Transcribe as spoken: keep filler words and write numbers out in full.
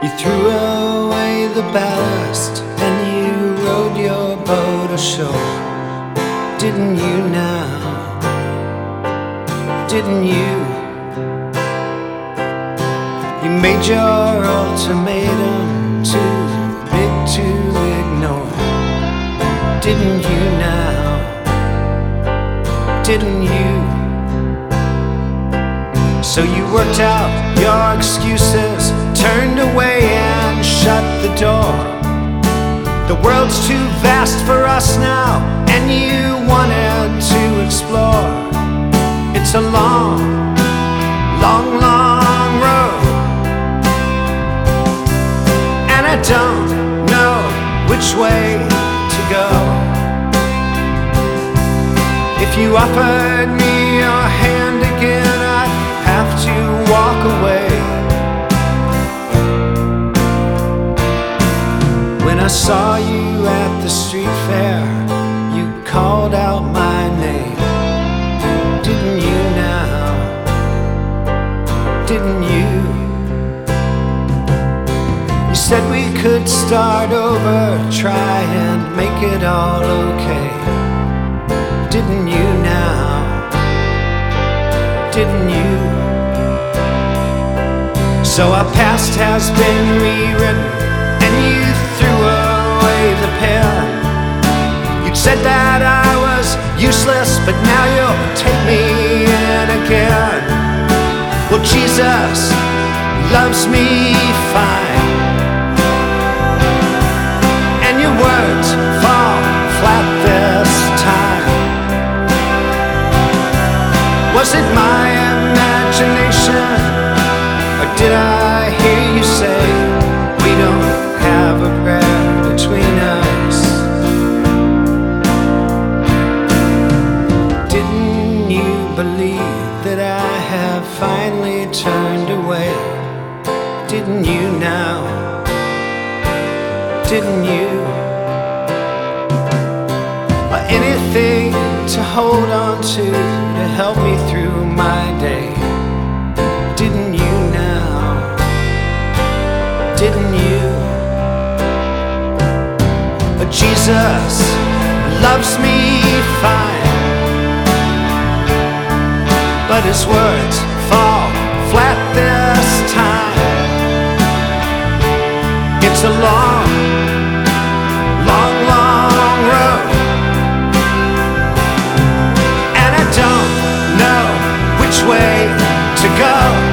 You threw away the ballast and you rowed your boat ashore. Didn't you now? Didn't you? You made your ultimatum too big to ignore. Didn't you now? Didn't you? So you worked out your excuses, turned away and shut the door. The world's too vast for us now, and you wanted to explore. It's a long, long, long road, and I don't know which way to go. If you offered me your hand again, I'd have to walk away. When I saw you at the street fair, you called out my name. Didn't you now? Didn't you? You said we could start over, try and make it all okay. Didn't you now? Didn't you? So our past has been rewritten, and you threw away the pen. You'd said that I was useless, but now you'll take me in again. Well, Jesus loves me fine, and your words fall flat this time. Was it my imagination, or did I hear you say we don't have a prayer between us? Didn't you believe that I have finally turned away? Didn't you now? Didn't you? Or anything to hold on to to help me through my day? Didn't you now? Didn't you? But Jesus loves me fine, but his words fall flat this time. It's a long, long, long road, and I don't know which way to go.